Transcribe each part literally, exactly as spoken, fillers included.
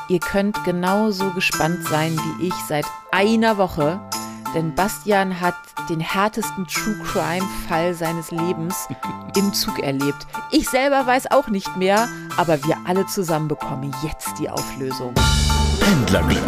Ihr könnt genauso gespannt sein wie ich seit einer Woche, denn Bastian hat den härtesten True-Crime-Fall seines Lebens im Zug erlebt. Ich selber weiß auch nicht mehr, aber wir alle zusammen bekommen jetzt die Auflösung. Pendlerglück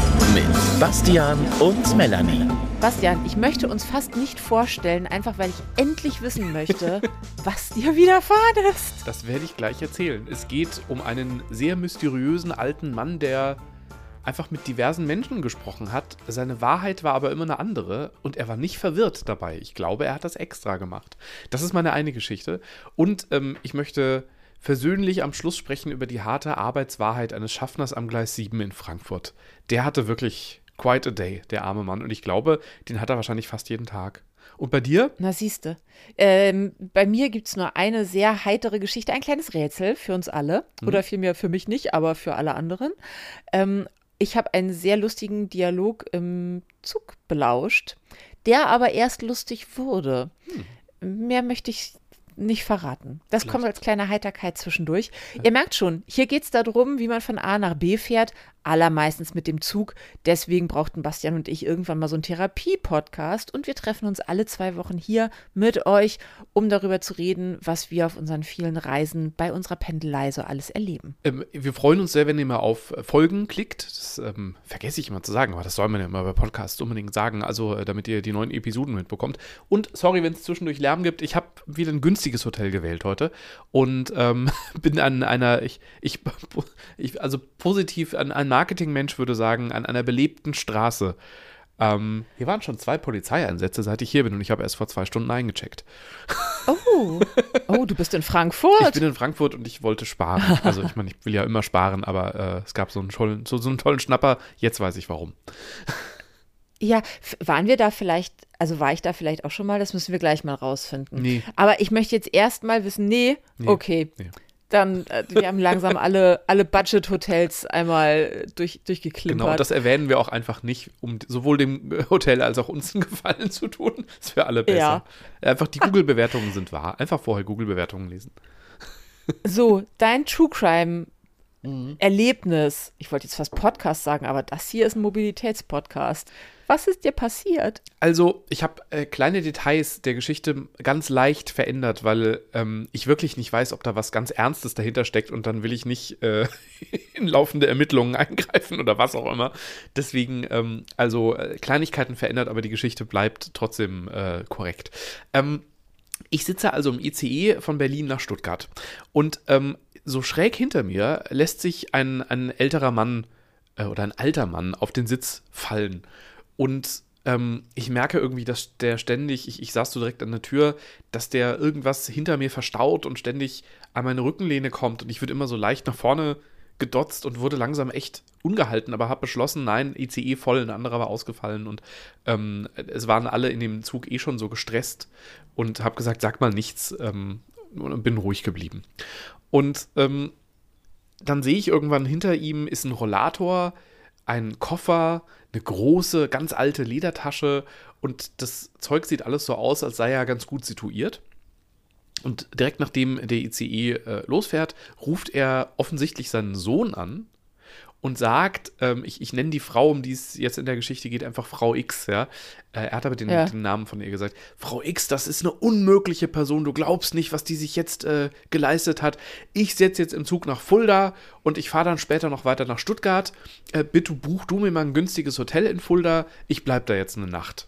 mit Bastian und Melanie. Bastian, ich möchte uns fast nicht vorstellen, einfach weil ich endlich wissen möchte, was dir widerfahren ist. Das werde ich gleich erzählen. Es geht um einen sehr mysteriösen alten Mann, der einfach mit diversen Menschen gesprochen hat. Seine Wahrheit war aber immer eine andere und er war nicht verwirrt dabei. Ich glaube, er hat das extra gemacht. Das ist meine eine Geschichte. Und ähm, ich möchte versöhnlich am Schluss sprechen über die harte Arbeitswahrheit eines Schaffners am Gleis sieben in Frankfurt. Der hatte wirklich quite a day, der arme Mann. Und ich glaube, den hat er wahrscheinlich fast jeden Tag. Und bei dir? Na siehste, ähm, bei mir gibt es nur eine sehr heitere Geschichte, ein kleines Rätsel für uns alle. Mhm. Oder vielmehr für mich nicht, aber für alle anderen. Ähm, ich habe einen sehr lustigen Dialog im Zug belauscht, der aber erst lustig wurde. Hm. Mehr möchte ich nicht verraten. Das Vielleicht. Kommt als kleine Heiterkeit zwischendurch. Ja. Ihr merkt schon, hier geht es darum, wie man von A nach B fährt, allermeistens mit dem Zug. Deswegen brauchten Bastian und ich irgendwann mal so einen Therapie-Podcast und wir treffen uns alle zwei Wochen hier mit euch, um darüber zu reden, was wir auf unseren vielen Reisen bei unserer Pendelei so alles erleben. Ähm, wir freuen uns sehr, wenn ihr mal auf Folgen klickt. Das ähm, vergesse ich immer zu sagen, aber das soll man ja immer bei Podcasts unbedingt sagen, also äh, damit ihr die neuen Episoden mitbekommt. Und sorry, wenn es zwischendurch Lärm gibt, ich habe wieder ein günstiges Hotel gewählt heute und ähm, bin an einer, ich, ich, ich also positiv an einem Marketingmensch würde sagen, an einer belebten Straße. Ähm, hier waren schon zwei Polizeieinsätze, seit ich hier bin und ich habe erst vor zwei Stunden eingecheckt. Oh, oh, du bist in Frankfurt? Ich bin in Frankfurt und ich wollte sparen. Also ich meine, ich will ja immer sparen, aber äh, es gab so einen, tollen, so, so einen tollen Schnapper. Jetzt weiß ich warum. Ja, waren wir da vielleicht, also war ich da vielleicht auch schon mal, das müssen wir gleich mal rausfinden. Nee. Aber ich möchte jetzt erst mal wissen, nee, nee. okay. Nee. Dann, äh, wir haben langsam alle, alle Budget-Hotels einmal durch, durchgeklimpert. Genau, das erwähnen wir auch einfach nicht, um sowohl dem Hotel als auch uns einen Gefallen zu tun. Das wäre alle besser. Ja. Einfach die Google-Bewertungen sind wahr. Einfach vorher Google-Bewertungen lesen. So, dein True Crime mhm. Erlebnis, ich wollte jetzt fast Podcast sagen, aber das hier ist ein Mobilitätspodcast. Was ist dir passiert? Also, ich habe äh, kleine Details der Geschichte ganz leicht verändert, weil ähm, ich wirklich nicht weiß, ob da was ganz Ernstes dahinter steckt und dann will ich nicht äh, in laufende Ermittlungen eingreifen oder was auch immer. Deswegen, ähm, also äh, Kleinigkeiten verändert, aber die Geschichte bleibt trotzdem äh, korrekt. Ähm, ich sitze also im I C E von Berlin nach Stuttgart und ähm, so schräg hinter mir lässt sich ein, ein älterer Mann äh, oder ein alter Mann auf den Sitz fallen. Und ähm, ich merke irgendwie, dass der ständig, ich, ich saß so direkt an der Tür, dass der irgendwas hinter mir verstaut und ständig an meine Rückenlehne kommt. Und ich würde immer so leicht nach vorne gedotzt und wurde langsam echt ungehalten, aber habe beschlossen, nein, I C E voll, ein anderer war ausgefallen. Und ähm, es waren alle in dem Zug eh schon so gestresst und habe gesagt, sag mal nichts ähm, und bin ruhig geblieben. Und ähm, dann sehe ich irgendwann hinter ihm ist ein Rollator, ein Koffer, eine große, ganz alte Ledertasche und das Zeug sieht alles so aus, als sei er ganz gut situiert. Und direkt nachdem der I C E äh, losfährt, ruft er offensichtlich seinen Sohn an und sagt, ähm, ich, ich nenne die Frau, um die es jetzt in der Geschichte geht, einfach Frau X, ja. Äh, er hat aber den, ja. den Namen von ihr gesagt. Frau X, das ist eine unmögliche Person, du glaubst nicht, was die sich jetzt äh, geleistet hat. Ich setze jetzt im Zug nach Fulda und ich fahre dann später noch weiter nach Stuttgart. Äh, bitte buch du mir mal ein günstiges Hotel in Fulda, ich bleib da jetzt eine Nacht.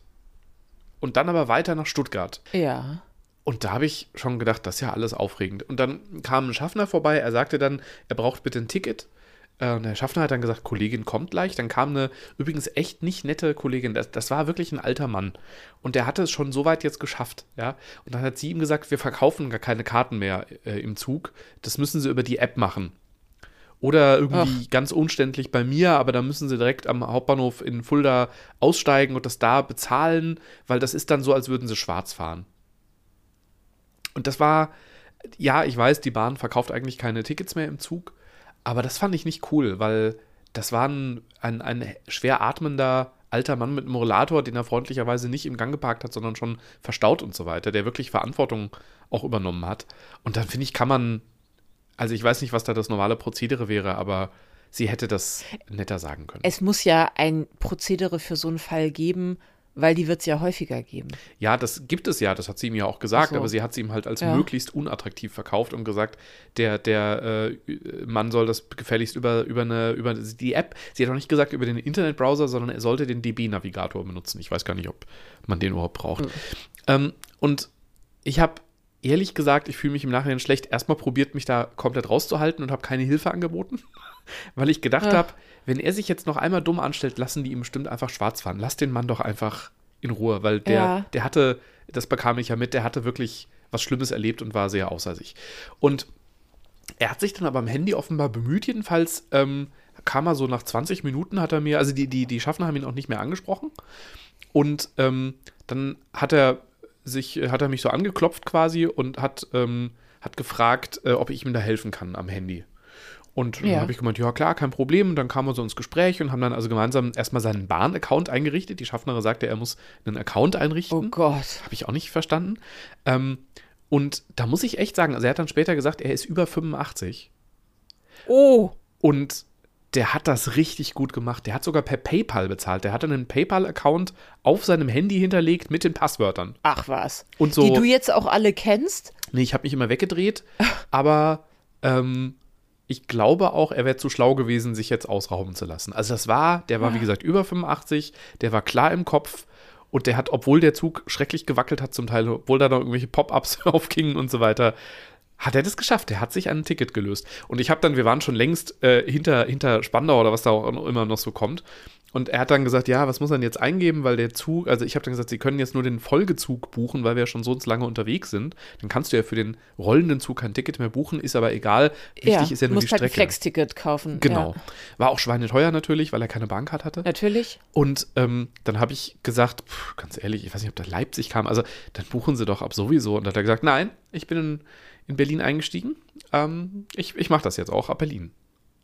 Und dann aber weiter nach Stuttgart. Ja. Und da habe ich schon gedacht, das ist ja alles aufregend. Und dann kam ein Schaffner vorbei, er sagte dann, er braucht bitte ein Ticket. Und der Schaffner hat dann gesagt, Kollegin kommt gleich. Dann kam eine übrigens echt nicht nette Kollegin. Das, das war wirklich ein alter Mann. Und der hatte es schon so weit jetzt geschafft. Ja? Und dann hat sie ihm gesagt, wir verkaufen gar keine Karten mehr äh, im Zug. Das müssen sie über die App machen. Oder irgendwie Ach. ganz umständlich bei mir, aber da müssen sie direkt am Hauptbahnhof in Fulda aussteigen und das da bezahlen, weil das ist dann so, als würden sie schwarz fahren. Und das war, ja, ich weiß, die Bahn verkauft eigentlich keine Tickets mehr im Zug, aber das fand ich nicht cool, weil das war ein, ein, ein schwer atmender alter Mann mit einem Rollator, den er freundlicherweise nicht im Gang geparkt hat, sondern schon verstaut und so weiter, der wirklich Verantwortung auch übernommen hat. Und dann finde ich, kann man, also ich weiß nicht, was da das normale Prozedere wäre, aber sie hätte das netter sagen können. Es muss ja ein Prozedere für so einen Fall geben, weil die wird es ja häufiger geben. Ja, das gibt es ja, das hat sie ihm ja auch gesagt, Ach so. aber sie hat sie ihm halt als Ja. möglichst unattraktiv verkauft und gesagt, der, der äh, Mann soll das gefälligst über, über, eine, über die App, sie hat auch nicht gesagt über den Internetbrowser, sondern er sollte den D B-Navigator benutzen. Ich weiß gar nicht, ob man den überhaupt braucht. Mhm. Ähm, und ich habe ehrlich gesagt, ich fühle mich im Nachhinein schlecht, erstmal probiert, mich da komplett rauszuhalten und habe keine Hilfe angeboten, weil ich gedacht Ja. habe, wenn er sich jetzt noch einmal dumm anstellt, lassen die ihm bestimmt einfach schwarz fahren. Lass den Mann doch einfach in Ruhe, weil der, Ja. der hatte, das bekam ich ja mit, der hatte wirklich was Schlimmes erlebt und war sehr außer sich. Und er hat sich dann aber am Handy offenbar bemüht, jedenfalls ähm, kam er so nach zwanzig Minuten, hat er mir, also die, die, die Schaffner haben ihn auch nicht mehr angesprochen. Und ähm, dann hat er sich, hat er mich so angeklopft quasi und hat, ähm, hat gefragt, äh, ob ich ihm da helfen kann am Handy. Und dann Ja. habe ich gemeint, ja klar, kein Problem. Und dann kamen wir so ins Gespräch und haben dann also gemeinsam erstmal seinen Bahn-Account eingerichtet. Die Schaffnerin sagte, er muss einen Account einrichten. Oh Gott. Habe ich auch nicht verstanden. Ähm, und da muss ich echt sagen, also er hat dann später gesagt, er ist über fünfundachtzig. Oh. Und der hat das richtig gut gemacht. Der hat sogar per PayPal bezahlt. Der hat dann einen PayPal-Account auf seinem Handy hinterlegt mit den Passwörtern. Ach was. Und so, Die du jetzt auch alle kennst? nee, ich habe mich immer weggedreht, aber ähm, ich glaube auch, er wäre zu schlau gewesen, sich jetzt ausrauben zu lassen. Also das war, der war wie gesagt über fünfundachtzig, der war klar im Kopf und der hat, obwohl der Zug schrecklich gewackelt hat zum Teil, obwohl da noch irgendwelche Pop-Ups aufgingen und so weiter, hat er das geschafft. Der hat sich ein Ticket gelöst. Und ich habe dann, wir waren schon längst äh, hinter, hinter Spandau oder was da auch immer noch so kommt. Und er hat dann gesagt, ja, was muss er denn jetzt eingeben, weil der Zug, also ich habe dann gesagt, Sie können jetzt nur den Folgezug buchen, weil wir ja schon so lange unterwegs sind. Dann kannst du ja für den rollenden Zug kein Ticket mehr buchen, ist aber egal. Wichtig ja, ist ja du nur die musst halt ein Strecke. Flex-Ticket kaufen. Genau. Ja. War auch schweineteuer natürlich, weil er keine Bahncard hatte. Natürlich. Und ähm, dann habe ich gesagt, pff, ganz ehrlich, ich weiß nicht, ob da Leipzig kam, also dann buchen Sie doch ab sowieso. Und dann hat er gesagt, nein, ich bin in, in Berlin eingestiegen. Ähm, ich ich mache das jetzt auch ab Berlin.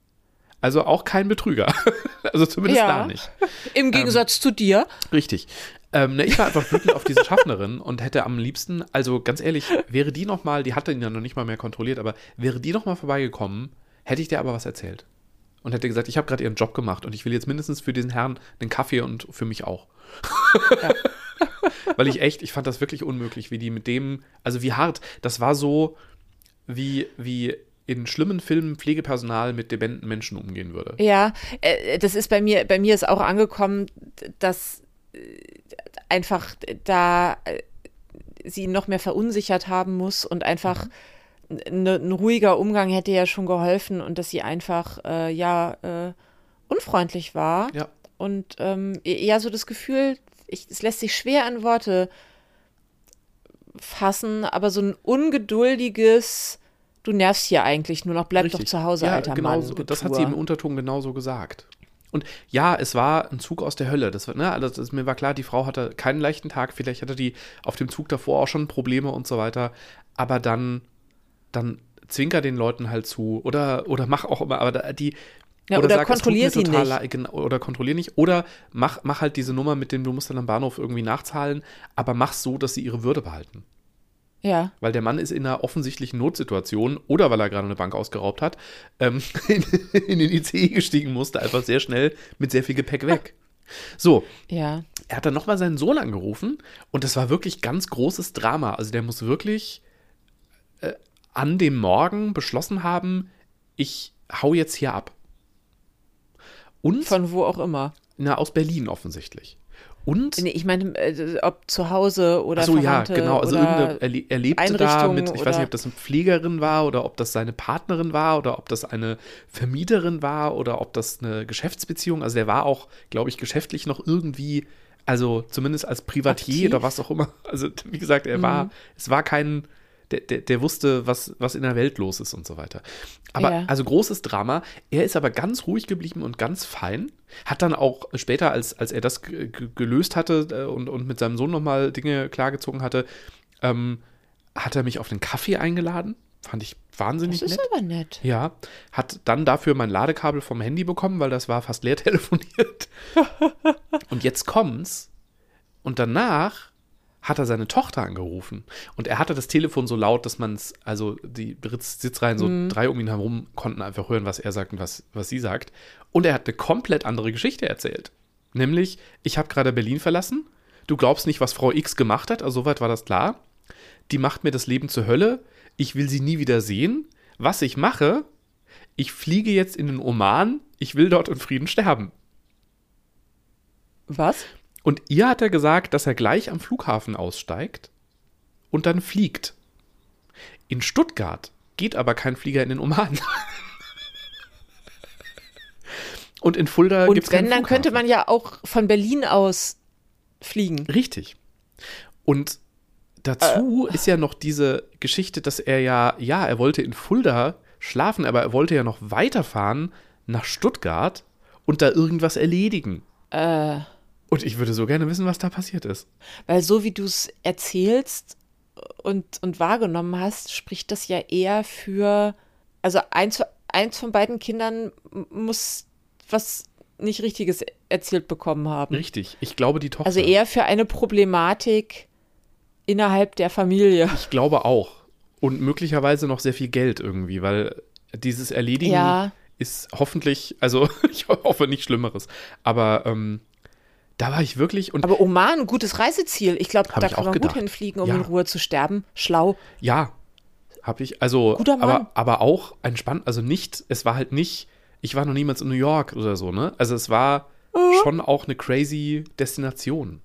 Also auch kein Betrüger. Also zumindest Ja. da nicht. Im Gegensatz zu dir. Richtig. Ähm, ne, ich war einfach wütend auf diese Schaffnerin und hätte am liebsten, also ganz ehrlich, wäre die noch mal, die hatte ihn ja noch nicht mal mehr kontrolliert, aber wäre die noch mal vorbeigekommen, hätte ich dir aber was erzählt. Und hätte gesagt, ich habe gerade ihren Job gemacht und ich will jetzt mindestens für diesen Herrn einen Kaffee und für mich auch. Ja. Weil ich echt, ich fand das wirklich unmöglich, wie die mit dem, also wie hart, das war so, wie, wie in schlimmen Filmen Pflegepersonal mit dementen Menschen umgehen würde. Ja, äh, das ist bei mir, bei mir ist auch angekommen, dass äh, einfach da äh, sie ihn noch mehr verunsichert haben muss und einfach ne, ein ruhiger Umgang hätte ja schon geholfen und dass sie einfach äh, ja äh, unfreundlich war. Ja. Und ähm, eher so das Gefühl, ich, es lässt sich schwer an Worte fassen, aber so ein ungeduldiges, du nervst hier eigentlich nur noch, bleib Richtig. doch zu Hause, ja, alter genau Mann. so, das hat sie im Unterton genauso gesagt. Und ja, es war ein Zug aus der Hölle. Das war, ne, also das, mir war klar, die Frau hatte keinen leichten Tag. Vielleicht hatte die auf dem Zug davor auch schon Probleme und so weiter. Aber dann, dann zwinker den Leuten halt zu. Oder, oder mach auch immer, aber da, die. Ja, oder sag, es tut kontrollier mir sie total nicht. leid, genau, oder kontrollier nicht. Oder mach, mach halt diese Nummer mit dem, du musst dann am Bahnhof irgendwie nachzahlen, aber mach so, dass sie ihre Würde behalten. Ja. Weil der Mann ist in einer offensichtlichen Notsituation oder weil er gerade eine Bank ausgeraubt hat, ähm, in, in den I C E gestiegen musste, einfach sehr schnell mit sehr viel Gepäck weg. So, Ja. er hat dann nochmal seinen Sohn angerufen und das war wirklich ganz großes Drama. Also der muss wirklich äh, an dem Morgen beschlossen haben, ich hau jetzt hier ab. Und, Von wo auch immer. na, aus Berlin offensichtlich. Und Nee, ich meine, äh, ob zu Hause oder Ach so, ja, Verwandte genau. Also oder irgendeine, er, le- er lebte da Einrichtung mit, ich weiß oder- nicht, ob das eine Pflegerin war oder ob das seine Partnerin war oder ob das eine Vermieterin war oder ob das eine Geschäftsbeziehung, also der war auch, glaube ich, geschäftlich noch irgendwie, also zumindest als Privatier Aktiv? oder was auch immer. Also wie gesagt, er war, es war kein, der, der, der wusste, was, was in der Welt los ist und so weiter. Aber Ja. also großes Drama. Er ist aber ganz ruhig geblieben und ganz fein. Hat dann auch später, als, als er das g- g- gelöst hatte äh, und, und mit seinem Sohn nochmal Dinge klargezogen hatte, ähm, hat er mich auf den Kaffee eingeladen. Fand ich wahnsinnig Das ist nett. aber nett. Ja, hat dann dafür mein Ladekabel vom Handy bekommen, weil das war fast leer telefoniert. Und jetzt kommt's. Und danach hat er seine Tochter angerufen. Und er hatte das Telefon so laut, dass man es, also die Sitzreihen, so Mhm. drei um ihn herum, konnten einfach hören, was er sagt und was, was sie sagt. Und er hat eine komplett andere Geschichte erzählt. Nämlich, ich habe gerade Berlin verlassen. Du glaubst nicht, was Frau X gemacht hat. Also soweit war das klar. Die macht mir das Leben zur Hölle. Ich will sie nie wieder sehen. Was ich mache, ich fliege jetzt in den Oman. Ich will dort in Frieden sterben. Was? Und ihr hat er gesagt, dass er gleich am Flughafen aussteigt und dann fliegt. In Stuttgart geht aber kein Flieger in den Oman. Und in Fulda gibt es Und keinen wenn, dann Flughafen. könnte man ja auch von Berlin aus fliegen. Richtig. Und dazu äh. ist ja noch diese Geschichte, dass er ja, ja, er wollte in Fulda schlafen, aber er wollte ja noch weiterfahren nach Stuttgart und da irgendwas erledigen. Äh, Und ich würde so gerne wissen, was da passiert ist. weil so wie du es erzählst und, und wahrgenommen hast, spricht das ja eher für, also eins, eins von beiden Kindern muss was nicht Richtiges erzählt bekommen haben. Richtig. Ich glaube, die Tochter. Also eher für eine Problematik innerhalb der Familie. Ich glaube auch. Und möglicherweise noch sehr viel Geld irgendwie, weil dieses Erledigen Ja. ist hoffentlich, also ich hoffe nicht Schlimmeres, aber ähm, da war ich wirklich und Aber Oman, ein gutes Reiseziel. Ich glaube, Hab da ich kann auch man gedacht. gut hinfliegen, um Ja. in Ruhe zu sterben. Schlau. ja, habe ich, also, Guter Mann. aber, aber auch entspannt, also nicht, es war halt nicht, ich war noch niemals in New York oder so, ne? Also es war schon auch eine crazy Destination.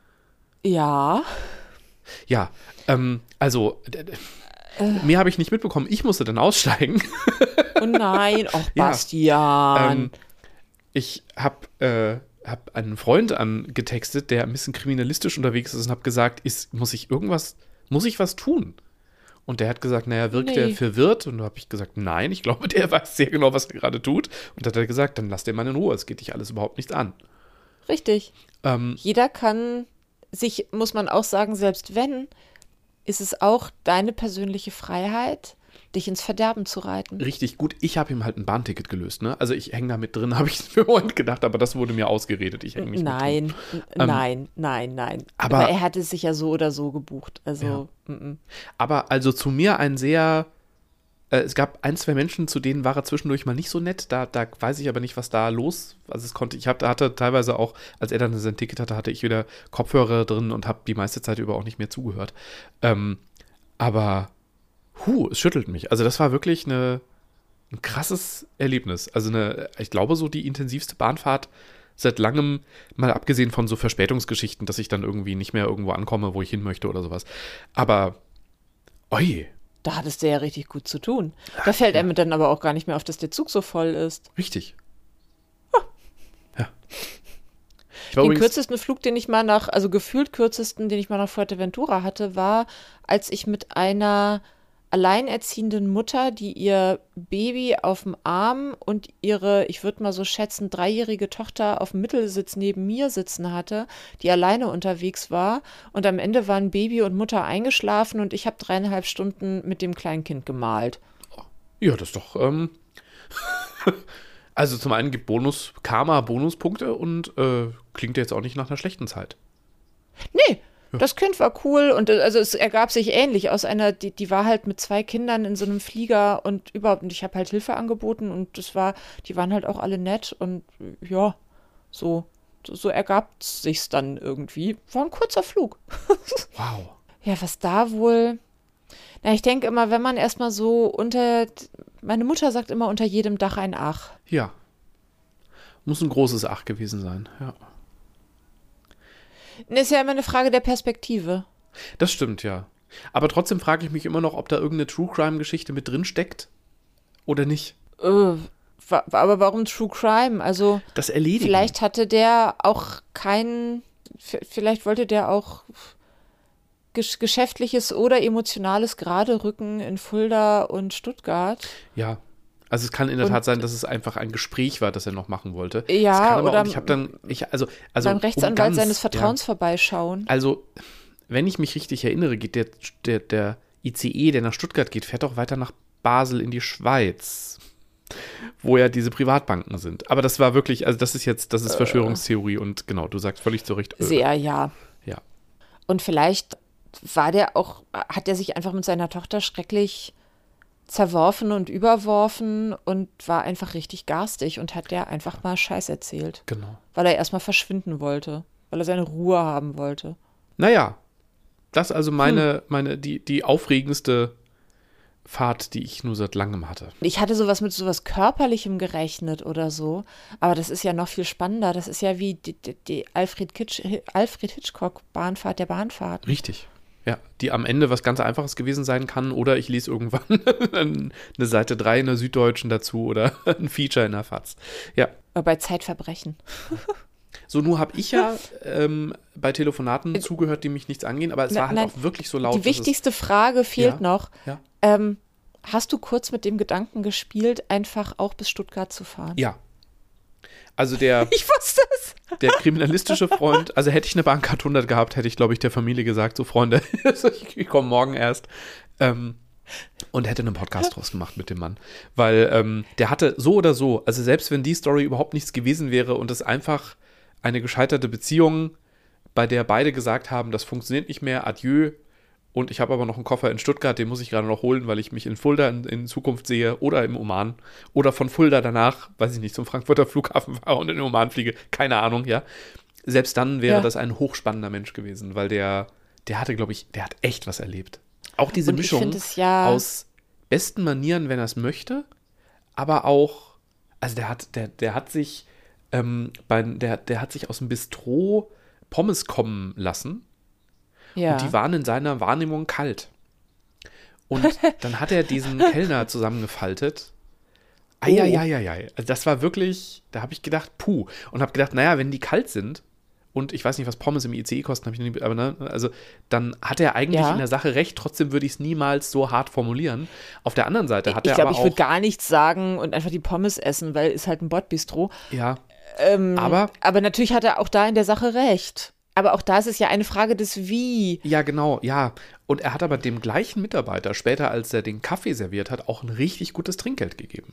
Ja. Ja, ähm, also d- d- mehr habe ich nicht mitbekommen. Ich musste dann aussteigen. Oh nein, oh Ja. Bastian. Ähm, ich habe äh, hab einen Freund angetextet, der ein bisschen kriminalistisch unterwegs ist und habe gesagt, ist, muss ich irgendwas, muss ich was tun? Und der hat gesagt, naja, wirkt Nee. der verwirrt? Und da habe ich gesagt, nein, ich glaube, der weiß sehr genau, was er gerade tut. Und da hat er gesagt, dann lass den Mann in Ruhe, es geht dich alles überhaupt nichts an. Richtig. Ähm, Jeder kann sich, muss man auch sagen, selbst wenn, ist es auch deine persönliche Freiheit, dich ins Verderben zu reiten. richtig gut, ich habe ihm halt ein Bahnticket gelöst, ne? Also ich hänge da mit drin, habe ich für einen Moment gedacht, aber das wurde mir ausgeredet, ich hänge nicht mit drin. Nein, n- Ähm, nein, nein, nein. aber- Aber, er hatte sich ja so oder so gebucht. Also, mm, mm. Aber also zu mir ein sehr, äh, es gab ein, zwei Menschen, zu denen war er zwischendurch mal nicht so nett. Da, da weiß ich aber nicht, was da los. Also es konnte, ich hab, hatte teilweise auch, als er dann sein Ticket hatte, hatte ich wieder Kopfhörer drin und habe die meiste Zeit über auch nicht mehr zugehört. Ähm, aber, hu, es schüttelt mich. Also das war wirklich eine, ein krasses Erlebnis. Also eine, ich glaube so die intensivste Bahnfahrt seit langem, mal abgesehen von so Verspätungsgeschichten, dass ich dann irgendwie nicht mehr irgendwo ankomme, wo ich hin möchte oder sowas. Aber, oi, Da hattest du ja richtig gut zu tun. Da fällt einem dann aber auch gar nicht mehr auf, dass der Zug so voll ist. richtig. Ja. Ich war Den übrigens, kürzesten Flug, den ich mal nach, also gefühlt kürzesten, den ich mal nach Fuerteventura hatte, war, als ich mit einer alleinerziehenden Mutter, die ihr Baby auf dem Arm und ihre, ich würde mal so schätzen, dreijährige Tochter auf dem Mittelsitz neben mir sitzen hatte, die alleine unterwegs war. Und am Ende waren Baby und Mutter eingeschlafen und ich habe dreieinhalb Stunden mit dem kleinen Kind gemalt. ja, das ist doch, ähm, also zum einen gibt Bonus, Karma Bonuspunkte und äh, klingt jetzt auch nicht nach einer schlechten Zeit. Nee, das Kind war cool und äh, also es ergab sich ähnlich aus einer, die, die war halt mit zwei Kindern in so einem Flieger und überhaupt, und ich habe halt Hilfe angeboten und das war, die waren halt auch alle nett und äh, ja, so, so ergab es sich dann irgendwie. War ein kurzer Flug. Wow. Ja, was da wohl, na, ich denke immer, wenn man erstmal so unter, meine Mutter sagt immer, unter jedem Dach ein Ach. Ja. Muss ein großes Ach gewesen sein, ja. Ist ja immer eine Frage der Perspektive. Das stimmt, ja. Aber trotzdem frage ich mich immer noch, ob da irgendeine True-Crime-Geschichte mit drin steckt oder nicht. Äh, wa- aber warum True Crime? Also, Das Erledigen. vielleicht hatte der auch kein, v- vielleicht wollte der auch gesch geschäftliches oder emotionales Gerade-Rücken in Fulda und Stuttgart. Ja. Also es kann in der Und- Tat sein, dass es einfach ein Gespräch war, das er noch machen wollte. Ja, es kann aber oder auch, ich habe dann, ich, also, also beim um Rechtsanwalt ganz, seines Vertrauens Ja, vorbeischauen. also, wenn ich mich richtig erinnere, geht der, der, der I C E, der nach Stuttgart geht, fährt auch weiter nach Basel in die Schweiz, wo ja diese Privatbanken sind. Aber das war wirklich, also das ist jetzt, das ist Verschwörungstheorie und genau, du sagst völlig zu Recht. äh, Sehr, ja. Ja. Und vielleicht war der auch, hat er sich einfach mit seiner Tochter schrecklich zerworfen und überworfen und war einfach richtig garstig und hat der einfach mal Scheiß erzählt. Genau. Weil er erstmal verschwinden wollte, weil er seine Ruhe haben wollte. Naja, das ist also meine, hm. meine die, die aufregendste Fahrt, die ich nur seit langem hatte. Ich hatte sowas mit sowas Körperlichem gerechnet oder so, aber das ist ja noch viel spannender. Das ist ja wie die, die, die Alfred, Kitsch, Alfred Hitchcock Bahnfahrt der Bahnfahrt. Richtig. Ja, die am Ende was ganz Einfaches gewesen sein kann oder ich lese irgendwann eine Seite drei in der Süddeutschen dazu oder ein Feature in der FAZ. Ja. Bei Zeitverbrechen. So, nur habe ich ja ähm, bei Telefonaten äh, zugehört, die mich nichts angehen, aber es na, war halt nein, auch wirklich so laut. Die wichtigste es, Frage fehlt ja, noch. Ja. Ähm, hast du kurz mit dem Gedanken gespielt, einfach auch bis Stuttgart zu fahren? Ja. Also der, ich wusste es. Der kriminalistische Freund, also hätte ich eine Bahncard hundert gehabt, hätte ich, glaube ich, der Familie gesagt, so Freunde, ich komme morgen erst. Ähm, und hätte einen Podcast draus gemacht mit dem Mann. Weil ähm, der hatte so oder so, also selbst wenn die Story überhaupt nichts gewesen wäre und es einfach eine gescheiterte Beziehung, bei der beide gesagt haben, das funktioniert nicht mehr, adieu. Und ich habe aber noch einen Koffer in Stuttgart, den muss ich gerade noch holen, weil ich mich in Fulda in, in Zukunft sehe oder im Oman. Oder von Fulda danach, weiß ich nicht, zum Frankfurter Flughafen fahre und in den Oman fliege. Keine Ahnung, ja. Selbst dann wäre ja. das ein hochspannender Mensch gewesen, weil der, der hatte, glaube ich, der hat echt was erlebt. Auch diese und Mischung es, ja aus besten Manieren, wenn er es möchte, aber auch, also der hat, der, der hat sich, ähm, bei, der, der hat sich aus dem Bistro Pommes kommen lassen. Ja. Und die waren in seiner Wahrnehmung kalt. Und dann hat er diesen Kellner zusammengefaltet. Eieieiei. Also das war wirklich, da habe ich gedacht, puh. Und habe gedacht, naja, wenn die kalt sind, und ich weiß nicht, was Pommes im I C E kosten, habe ich nicht, aber ne, also dann hat er eigentlich ja. in der Sache recht, trotzdem würde ich es niemals so hart formulieren. Auf der anderen Seite hat ich er glaub, aber ich auch... Ich würde gar nichts sagen und einfach die Pommes essen, weil es halt ein Bordbistro. Ja, ähm, aber... Aber natürlich hat er auch da in der Sache recht. Aber auch da ist es ja eine Frage des Wie. Ja, genau, ja. Und er hat aber dem gleichen Mitarbeiter später, als er den Kaffee serviert hat, auch ein richtig gutes Trinkgeld gegeben.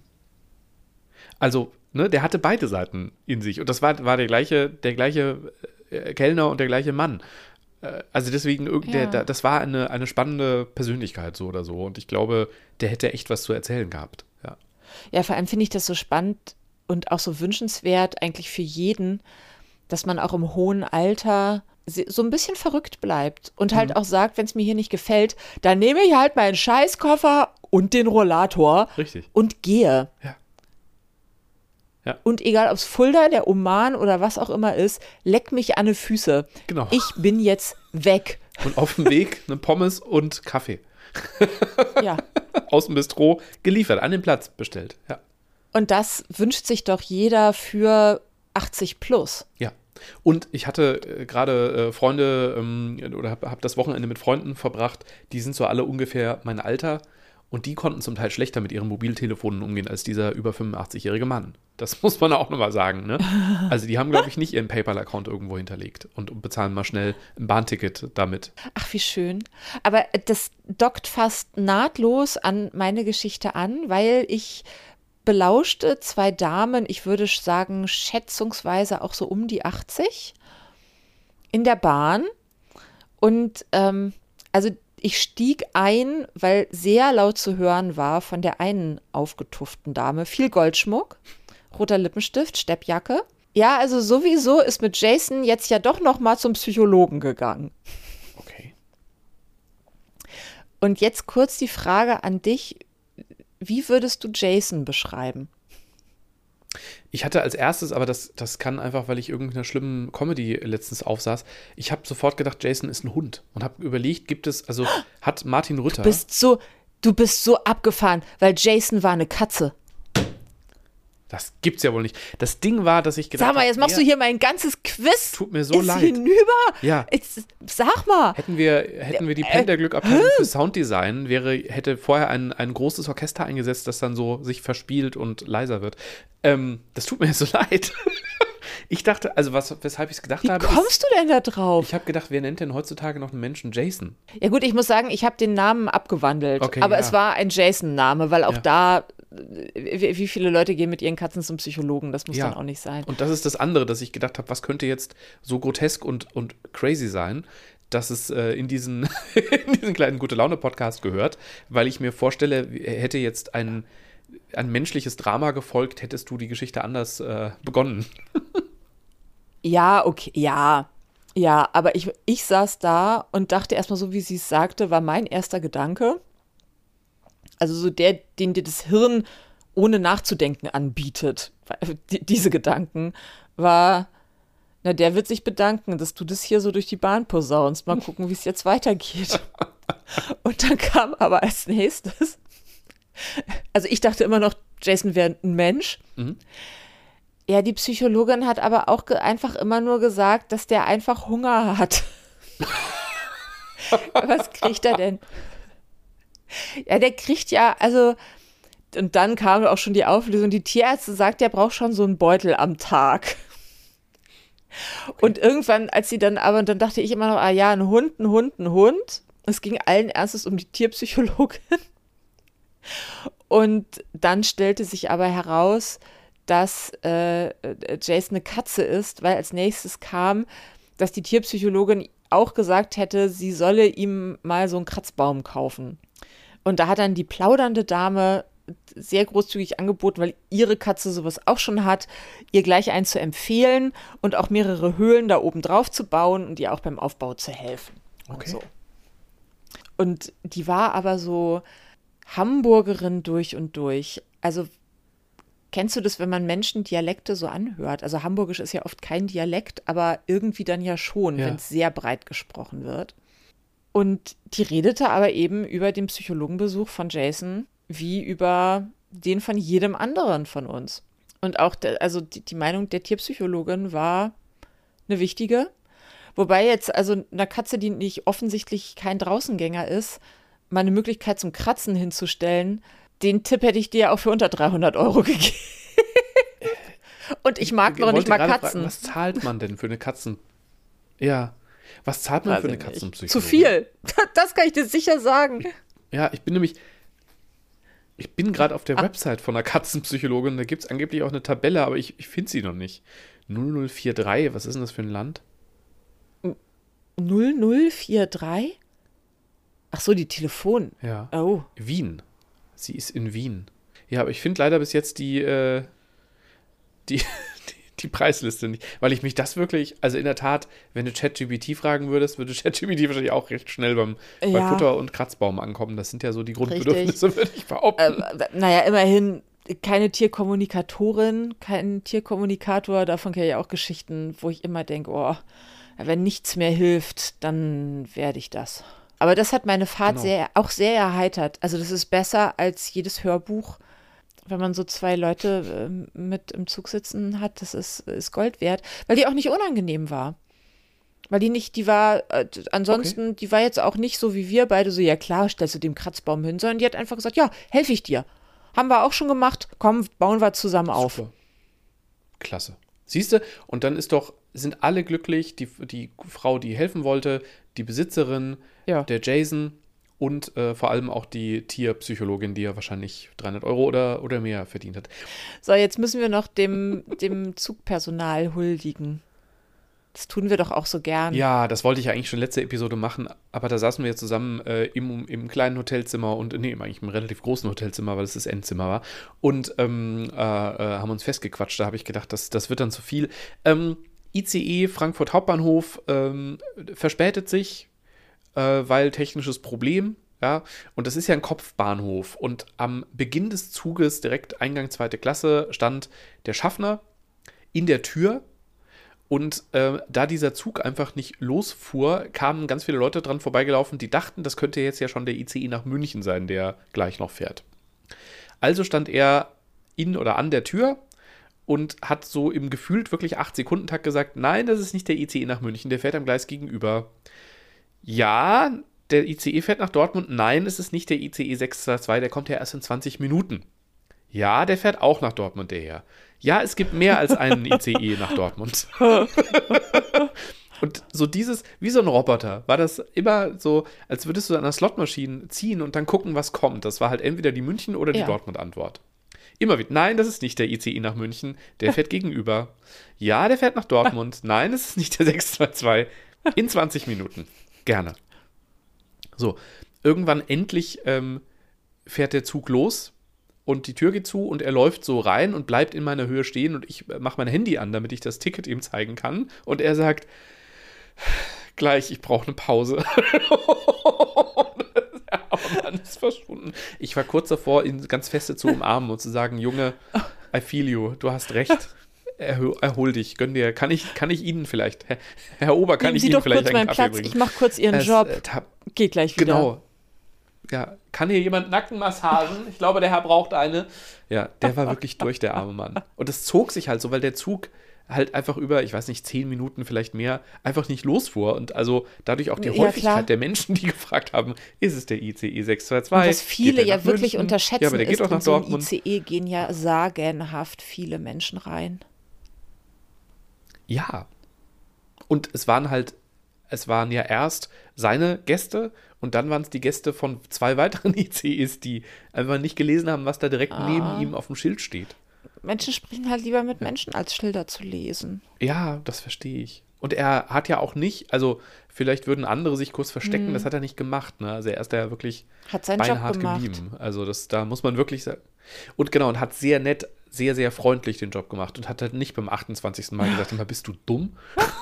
Also, ne, der hatte beide Seiten in sich. Und das war, war der gleiche, der gleiche äh, Kellner und der gleiche Mann. Äh, also deswegen, ja. der, der, das war eine, eine spannende Persönlichkeit so oder so. Und ich glaube, der hätte echt was zu erzählen gehabt. Ja, ja, vor allem finde ich das so spannend und auch so wünschenswert eigentlich für jeden, dass man auch im hohen Alter so ein bisschen verrückt bleibt und halt mhm. auch sagt, wenn es mir hier nicht gefällt, dann nehme ich halt meinen Scheißkoffer und den Rollator Richtig. und gehe. Ja. Ja. Und egal, ob es Fulda, der Oman oder was auch immer ist, leck mich an die Füße. Genau. Ich bin jetzt weg. Und auf dem Weg eine Pommes und Kaffee. Ja. Aus dem Bistro geliefert, an den Platz bestellt. Ja. Und das wünscht sich doch jeder für achtzig plus. Ja. Und ich hatte äh, gerade äh, Freunde ähm, oder habe hab das Wochenende mit Freunden verbracht, die sind so alle ungefähr mein Alter und die konnten zum Teil schlechter mit ihren Mobiltelefonen umgehen als dieser über fünfundachtzig-jährige Mann. Das muss man auch nochmal sagen, ne? Also die haben, glaube ich, nicht ihren PayPal-Account irgendwo hinterlegt und bezahlen mal schnell ein Bahnticket damit. Ach, wie schön. Aber das dockt fast nahtlos an meine Geschichte an, weil ich belauschte zwei Damen, ich würde sagen schätzungsweise auch so um die achtzig, in der Bahn. Und ähm, also ich stieg ein, weil sehr laut zu hören war von der einen aufgetufften Dame. Viel Goldschmuck, roter Lippenstift, Steppjacke. Ja, also sowieso ist mit Jason jetzt ja doch noch mal zum Psychologen gegangen. Okay. Und jetzt kurz die Frage an dich. Wie würdest du Jason beschreiben? Ich hatte als erstes, aber das, das kann einfach, weil ich irgendeiner schlimmen Comedy letztens aufsaß, ich habe sofort gedacht, Jason ist ein Hund und habe überlegt, gibt es, also hat Martin Rütter... Du bist so, du bist so abgefahren, weil Jason war eine Katze. Das gibt's ja wohl nicht. Das Ding war, dass ich gedacht habe... Sag mal, jetzt machst wer, du hier mein ganzes Quiz. Tut mir so ist leid. hinüber. Ja. Jetzt, sag mal. Hätten wir, hätten wir die Penderglück-Abteilung äh, für Sounddesign, wäre, hätte vorher ein, ein großes Orchester eingesetzt, das dann so sich verspielt und leiser wird. Ähm, das tut mir so leid. Ich dachte, also was, weshalb ich es gedacht Wie habe. Wie kommst ist, du denn da drauf? Ich habe gedacht, wer nennt denn heutzutage noch einen Menschen Jason? Ja gut, ich muss sagen, ich habe den Namen abgewandelt. Okay, aber ja. es war ein Jason-Name, weil auch ja. da, wie, wie viele Leute gehen mit ihren Katzen zum Psychologen? Das muss ja. dann auch nicht sein. Und das ist das andere, dass ich gedacht habe, was könnte jetzt so grotesk und, und crazy sein? dass es äh, in, diesen, in diesen kleinen Gute-Laune-Podcast gehört, weil ich mir vorstelle, hätte jetzt ein, ein menschliches Drama gefolgt, hättest du die Geschichte anders äh, begonnen. Ja, okay, ja. Ja, aber ich, ich saß da und dachte erstmal so, wie sie es sagte, war mein erster Gedanke. Also so der, den dir das Hirn ohne nachzudenken anbietet, die, diese Gedanken, war, na, der wird sich bedanken, dass du das hier so durch die Bahn posaunst. Mal gucken, wie es jetzt weitergeht. Und dann kam aber als nächstes, also ich dachte immer noch, Jason wäre ein Mensch. Mhm. Ja, die Psychologin hat aber auch ge- einfach immer nur gesagt, dass der einfach Hunger hat. Was kriegt er denn? Ja, der kriegt ja, also, und dann kam auch schon die Auflösung, die Tierärzte sagt, der braucht schon so einen Beutel am Tag. Okay. Und irgendwann, als sie dann, aber dann dachte ich immer noch, ah ja, ein Hund, ein Hund, ein Hund. Es ging allen Ernstes um die Tierpsychologin. Und dann stellte sich aber heraus, dass äh, Jason eine Katze ist, weil als nächstes kam, dass die Tierpsychologin auch gesagt hätte, sie solle ihm mal so einen Kratzbaum kaufen. Und da hat dann die plaudernde Dame sehr großzügig angeboten, weil ihre Katze sowas auch schon hat, ihr gleich einen zu empfehlen und auch mehrere Höhlen da oben drauf zu bauen und ihr auch beim Aufbau zu helfen. Okay. Und so. Und die war aber so Hamburgerin durch und durch. Also kennst du das, wenn man Menschen Dialekte so anhört? Also Hamburgisch ist ja oft kein Dialekt, aber irgendwie dann ja schon, ja. wenn es sehr breit gesprochen wird. Und die redete aber eben über den Psychologenbesuch von Jason wie über den von jedem anderen von uns. Und auch, der, also die, die Meinung der Tierpsychologin war eine wichtige. Wobei jetzt, also einer Katze, die nicht offensichtlich kein Draußengänger ist, mal eine Möglichkeit zum Kratzen hinzustellen, den Tipp hätte ich dir auch für unter dreihundert Euro gegeben. Und ich mag ich noch nicht mal Katzen. Fragen, was zahlt man denn für eine Katzen... Ja, was zahlt man Weiß für eine ich nicht. Katzenpsychologin? Zu viel. Das kann ich dir sicher sagen. Ja, ich bin nämlich... Ich bin gerade auf der ah. Website von einer Katzenpsychologin, da gibt es angeblich auch eine Tabelle, aber ich, ich finde sie noch nicht. null null vier drei, was ist denn das für ein Land? null null vier drei? Ach so, die Telefon. Ja. Oh. Wien. Sie ist in Wien. Ja, aber ich finde leider bis jetzt die, äh, die, die, die Preisliste nicht, weil ich mich das wirklich, also in der Tat, wenn du ChatGPT fragen würdest, würde ChatGPT wahrscheinlich auch recht schnell beim, ja. bei Futter und Kratzbaum ankommen. Das sind ja so die Grundbedürfnisse, Richtig. würde ich behaupten. Äh, naja, immerhin keine Tierkommunikatorin, kein Tierkommunikator, davon kenne ich auch Geschichten, wo ich immer denke, oh, wenn nichts mehr hilft, dann werde ich das. Aber das hat meine Fahrt genau. sehr, auch sehr erheitert. Also das ist besser als jedes Hörbuch, wenn man so zwei Leute äh, mit im Zug sitzen hat. Das ist, ist Gold wert, weil die auch nicht unangenehm war. Weil die nicht, die war, äh, ansonsten, okay. die war jetzt auch nicht so wie wir beide so, ja klar, stellst du dem Kratzbaum hin, sondern die hat einfach gesagt, ja, helfe ich dir. Haben wir auch schon gemacht, komm, bauen wir zusammen auf. Super. Klasse. Siehst du, und dann ist doch, sind alle glücklich, die, die Frau, die helfen wollte, die Besitzerin, ja. der Jason und äh, vor allem auch die Tierpsychologin, die ja wahrscheinlich dreihundert Euro oder, oder mehr verdient hat. So, jetzt müssen wir noch dem, dem Zugpersonal huldigen. Das tun wir doch auch so gern. Ja, das wollte ich ja eigentlich schon letzte Episode machen, aber da saßen wir jetzt zusammen äh, im, im kleinen Hotelzimmer und, nee, eigentlich im relativ großen Hotelzimmer, weil es das Endzimmer war und ähm, äh, äh, haben uns festgequatscht. Da habe ich gedacht, das, das wird dann zu viel. Ähm, I C E Frankfurt Hauptbahnhof ähm, verspätet sich, äh, weil technisches Problem, ja, und das ist ja ein Kopfbahnhof und am Beginn des Zuges, direkt Eingang zweite Klasse, stand der Schaffner in der Tür. Und äh, da dieser Zug einfach nicht losfuhr, kamen ganz viele Leute dran vorbeigelaufen, die dachten, das könnte jetzt ja schon der I C E nach München sein, der gleich noch fährt. Also stand er in oder an der Tür und hat so im gefühlt wirklich acht Sekunden Takt gesagt, nein, das ist nicht der I C E nach München, der fährt am Gleis gegenüber. Ja, der I C E fährt nach Dortmund, nein, es ist nicht der I C E sechs zwei zwei, der kommt ja erst in zwanzig Minuten. Ja, der fährt auch nach Dortmund, der her. Ja, es gibt mehr als einen I C E nach Dortmund. Und so dieses, wie so ein Roboter, war das immer so, als würdest du an einer Slotmaschine ziehen und dann gucken, was kommt. Das war halt entweder die München- oder die ja. Dortmund-Antwort. Immer wieder, nein, das ist nicht der I C E nach München, der fährt gegenüber. Ja, der fährt nach Dortmund. Nein, das ist nicht der sechs zwei zwei. In zwanzig Minuten. Gerne. So, irgendwann endlich ähm, fährt der Zug los und die Tür geht zu und er läuft so rein und bleibt in meiner Höhe stehen und ich mache mein Handy an, damit ich das Ticket ihm zeigen kann. Und er sagt, gleich, ich brauche eine Pause. Aber man ist verschwunden. Ich war kurz davor, ihn ganz feste zu umarmen und zu sagen, Junge, I feel you, du hast recht. Erhol, erhol dich, gönn dir. Kann ich, kann ich Ihnen vielleicht, Herr, Herr Ober, kann Nehmen ich Sie Ihnen doch vielleicht kurz einen meinen Kaffee Platz. bringen? Ich mache kurz Ihren Es, Job. äh, tab- Geht gleich wieder. Genau. Ja, kann hier jemand Nackenmassagen? Ich glaube, der Herr braucht eine. Ja, der war wirklich durch, der arme Mann. Und es zog sich halt so, weil der Zug halt einfach über, ich weiß nicht, zehn Minuten vielleicht mehr, einfach nicht losfuhr. Und also dadurch auch die Ja, Häufigkeit klar. der Menschen, die gefragt haben, ist es der I C E sechs zwei zwei? Und was viele Geht der ja nach wirklich München? unterschätzen, Ja, aber der geht ist, auch nach in so ein Dortmund. I C E gehen ja sagenhaft viele Menschen rein. Ja. Und es waren halt, es waren ja erst seine Gäste und dann waren es die Gäste von zwei weiteren I C Es, die einfach nicht gelesen haben, was da direkt Ah. neben ihm auf dem Schild steht. Menschen sprechen halt lieber mit Menschen, als Schilder zu lesen. Ja, das verstehe ich. Und er hat ja auch nicht, also vielleicht würden andere sich kurz verstecken, Mhm. das hat er nicht gemacht. Ne? Also er ist da ja wirklich Hat seinen Job beinhart gemacht. geblieben. Also das, da muss man wirklich sagen. Und genau, und hat sehr nett, sehr, sehr freundlich den Job gemacht und hat halt nicht beim achtundzwanzigsten Mal gesagt, immer, bist du dumm?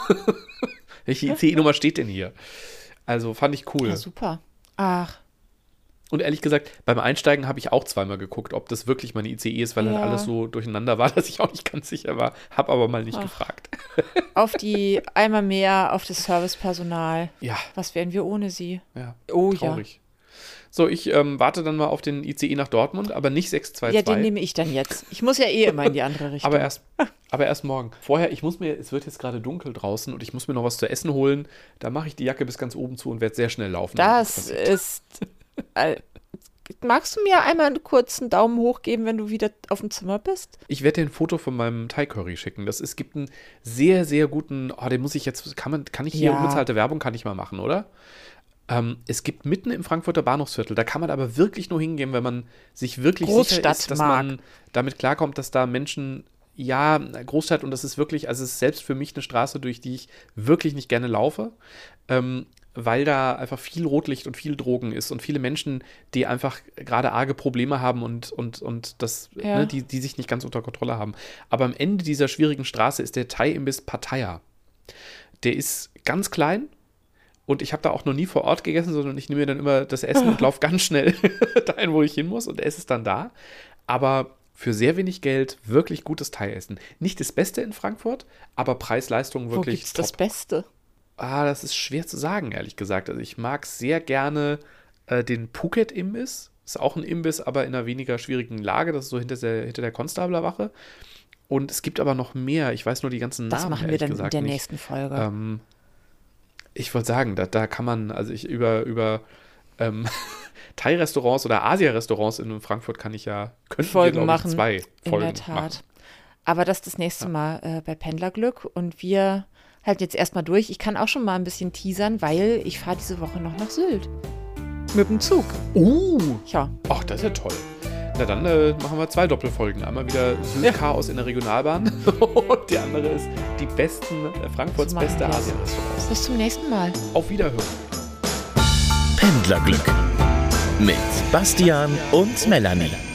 Welche I C E-Nummer steht denn hier? Also fand ich cool. Ja, super. Ach, Und ehrlich gesagt, beim Einsteigen habe ich auch zweimal geguckt, ob das wirklich meine I C E ist, weil Ja. halt alles so durcheinander war, dass ich auch nicht ganz sicher war. Habe aber mal nicht Ach. gefragt. auf die, einmal mehr auf das Servicepersonal. Ja, Was wären wir ohne sie? ja. Oh Traurig. So, ich ähm, warte dann mal auf den I C E nach Dortmund, aber nicht sechs zwei ja. zwei. Ja, den nehme ich dann jetzt. Ich muss ja eh immer in die andere Richtung. aber erst, aber erst morgen. Vorher, ich muss mir, es wird jetzt gerade dunkel draußen und ich muss mir noch was zu essen holen. Da mache ich die Jacke bis ganz oben zu und werde sehr schnell laufen. Das ist. Äh, magst du mir einmal einen kurzen Daumen hoch geben, wenn du wieder auf dem Zimmer bist? Ich werde dir ein Foto von meinem Thai Curry schicken. Das, es gibt einen sehr, sehr guten, oh, den muss ich jetzt, kann man, kann ich hier Ja. unbezahlte Werbung, kann ich mal machen, oder? Ähm, es gibt mitten im Frankfurter Bahnhofsviertel, da kann man aber wirklich nur hingehen, wenn man sich wirklich sicher Großstadt ist, dass mag. man damit klarkommt, dass da Menschen, ja, Großstadt, und das ist wirklich, also es ist selbst für mich eine Straße, durch die ich wirklich nicht gerne laufe, ähm, weil da einfach viel Rotlicht und viel Drogen ist und viele Menschen, die einfach gerade arge Probleme haben und, und, und das, Ja. ne, die, die sich nicht ganz unter Kontrolle haben. Aber am Ende dieser schwierigen Straße ist der Thai-Imbiss Pattaya. Der ist ganz klein. Und ich habe da auch noch nie vor Ort gegessen, sondern ich nehme mir dann immer das Essen und laufe ganz schnell dahin, wo ich hin muss und esse es dann da. Aber für sehr wenig Geld wirklich gutes Thai-Essen. Nicht das Beste in Frankfurt, aber Preis-Leistung Wo wirklich gibt's top. das Beste? Ah, das ist schwer zu sagen, ehrlich gesagt. Also ich mag sehr gerne äh, den Phuket-Imbiss. Ist auch ein Imbiss, aber in einer weniger schwierigen Lage. Das ist so hinter der, hinter der Konstablerwache. Und es gibt aber noch mehr. Ich weiß nur die ganzen Das Namen, machen wir ehrlich dann in gesagt der nicht. nächsten Folge. Ähm, ich wollte sagen, da, da kann man, also ich über, über ähm, Thai-Restaurants oder Asia-Restaurants in Frankfurt kann ich ja, könnten Folgen wir, glaube ich, machen. zwei In Folgen der Tat. machen. Aber das das nächste Mal äh, bei Pendlerglück. Und wir halten jetzt erstmal durch. Ich kann auch schon mal ein bisschen teasern, weil ich fahre diese Woche noch nach Sylt. Mit dem Zug. Uh, Ja. ach, das ist ja toll. Na dann äh, machen wir zwei Doppelfolgen. Einmal wieder Sylt-Chaos in der Regionalbahn und die andere ist die besten, äh, Frankfurts So machen beste wir's. Asien-Restaurants. Bis zum nächsten Mal. Auf Wiederhören. Pendlerglück mit Bastian und Melanie.